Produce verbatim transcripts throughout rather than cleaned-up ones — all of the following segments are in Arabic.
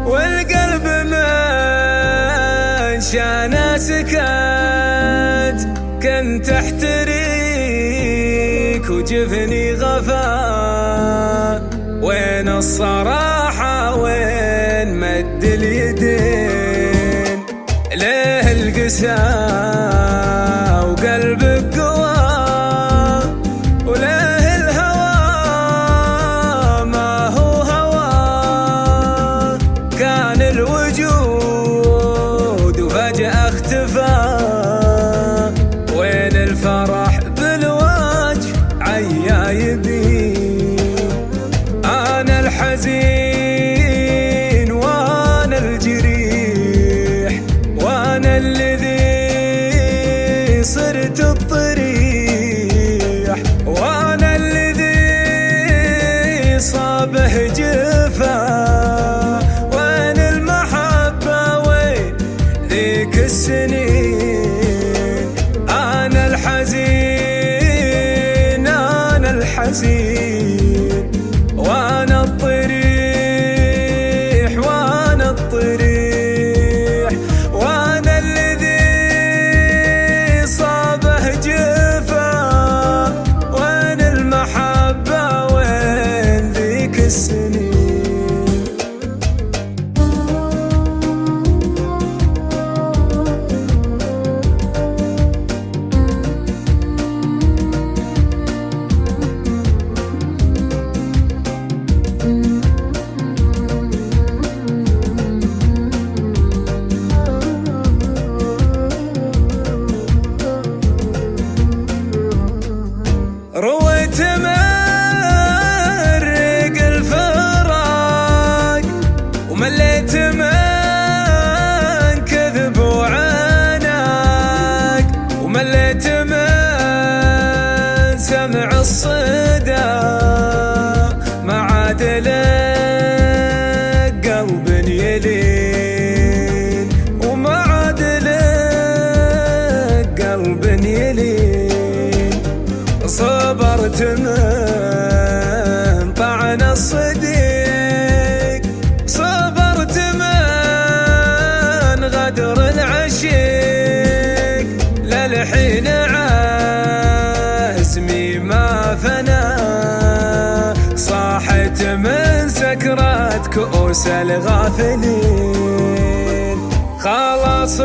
والقلب من شانا سكت، كنت احتريك وجفني غفا، وين الصراحة وين مد اليدين؟ ليه القسا وقلبك قوى، وليه الهوى ما هو هوى؟ كان الوجود وفجأة اختفى، وين الفرح بالوجه عيايبي؟ أنا الحزين وأنا الجريح، وأنا الذي صرت الطريح، وأنا الذي صابه جفا. وين المحبة وين ذيك السنين؟ أنا الحزين أنا الحزين، وأنا الطريح وأنا الطريح، وأنا الذي صابه جفا. وين المحبة وين ذيك السنين؟ رويت مرق الفراق، ومليت من كذب وعناق، ومليت من سمع الصدى، ما عاد لك قلب يلين، وما عاد لك قلب يلين. صبرت من طعن الصديق، صبرت من غدر العشيق، للحين عزمي ما فنى. صاحت من سكرات كؤوس الغافلين، خلاص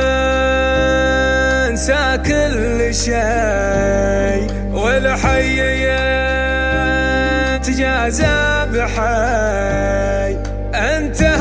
وانسى كل شيء، والحي يتجازى بحي. أنت